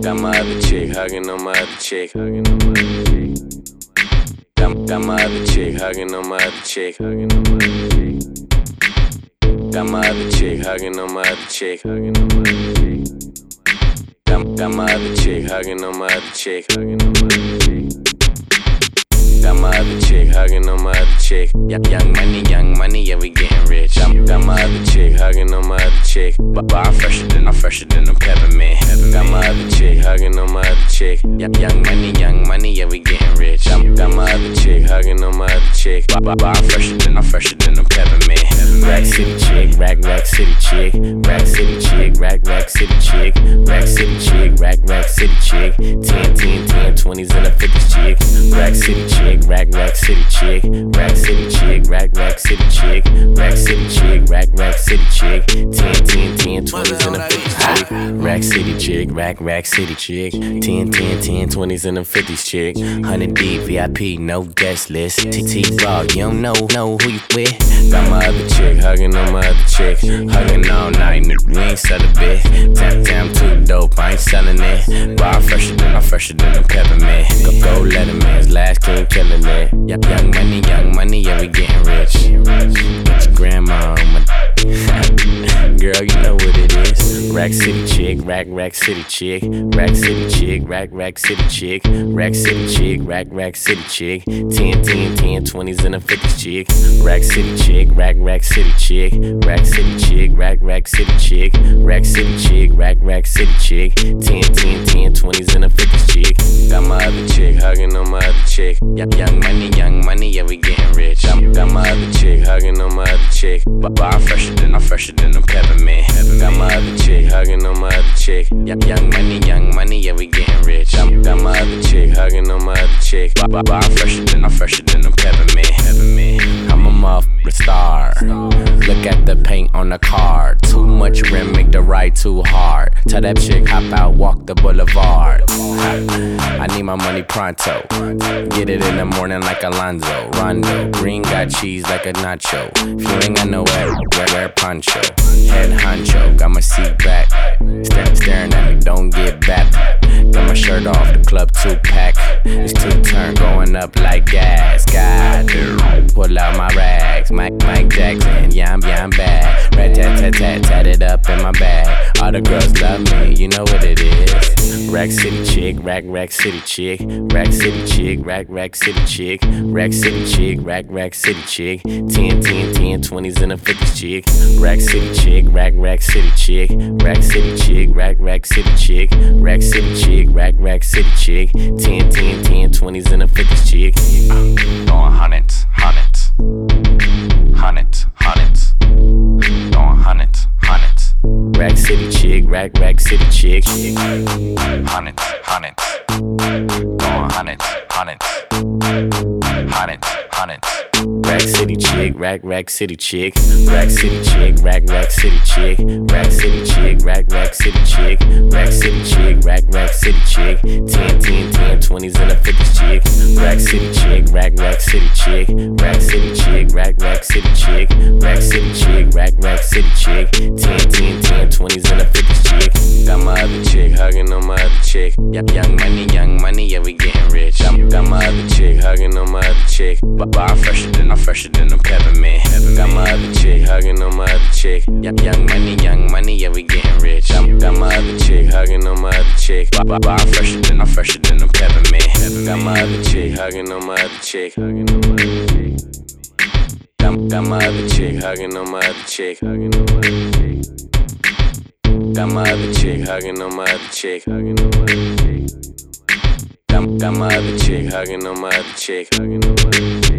Got my other chick hugging on my other chick. Got my other chick hugging on my other chick. Got my other chick hugging on my other chick. Got my other chick hugging on my other chick. Got my other chick hugging on my other chick. Young money, yeah, we getting rich. Got my other chick hugging on my other chick. But I'm fresher than them peppermint. Got my other chick hugging on my other chick. Young money, yeah, we getting rich. Got my other chick hugging on my other chick. But I'm fresher than them peppermint. Rack City chick, rack city chick, rack city chick, rack city chick, rack city chick, rack city chick, 10, 20s and a 50s chick, rack city chick, rack city chick, rack city chick, rack city chick, rack city chick, rack city chick, 10, 20s and a 50s chick, rack city chick, rack city chick, 10, 20s and a 50s chick, 100 deep VIP, no guest list, TT Raw, you don't know who you with. Got my other chick hugging on my other chick, hugging all night, nigga, we ain't sell a bit. Damn, too dope, I ain't selling it. But I'm fresher than them peppermint. Go Letterman's last king killing it. Young money, yeah, we getting rich. Get your grandma on my girl, you know what it is. Rack City chick, rack city chick, rack city chick, rack city chick, rack city chick, rack city chick, 10, 20s and a 50s chick, rack city chick, rack city chick, rack city chick, rack city chick, rack city chick, rack city chick, 10, 20s and a 50s chick. Got my other chick hugging on my other chick. Young money, yeah, we getting rich. Got my other chick hugging on my other chick. But I'm fresher than them peppermint. Got my other chick hugging on my other chick. Young money, yeah, we getting rich. Got my other chick hugging on my other chick. But I'm fresher than them peppermint. I'm a motherfucking star. Look at the paint on the car. Too much rim, make the ride too hard. Tell that chick hop out, walk the boulevard. I need my money pronto. Get it in the morning like Alonzo. Rondo, green got cheese like a nacho. If you ain't got nowhere, wear poncho. Head honcho, got my seat back. Staring at me, don't get back. Got my shirt off, the club 2-pack. It's 2-turn going up like gas. God, pull out my rags. Mike Jackson, yeah, I'm bad. Rat-tat-tat-tat it up in my bag. All the girls love me, you know what it is. Rack City chick, rack city chick, rack city chick, rack city chick, rack city chick, rack city chick, 10, 20s and a 50s chick, rack city chick, rack city chick, rack city chick, rack city chick, rack city chick, rack city chick, 10, 20s and a 50s chick. Going hundreds, going hundreds. Rack City chick, rack city chick, hundreds, going hundreds. Rack City chick, rack city chick, rack city chick, rack city chick, rack city chick, rack city chick, rack city chick, rack city chick, 10, 20s and a 50s chick, rack city chick, rack city chick, rack city chick, rack city chick, rack city chick, rack city chick, 10, 20s and a 50s chick. Got my other chick hugging on my other chick. Young money, yeah, we getting rich. Got my other chick hugging on my other chick. But I'm fresher than them peppermint. Got my other chick hugging on my other chick. Young money, yeah, we getting rich. Got my other chick hugging on my other chick. But I'm fresher than them peppermint. Got my other chick hugging on my other chick. Got my other chick hugging on my other chick. Got my other chick hugging on my other chick. Got my other chick hugging on my other chick.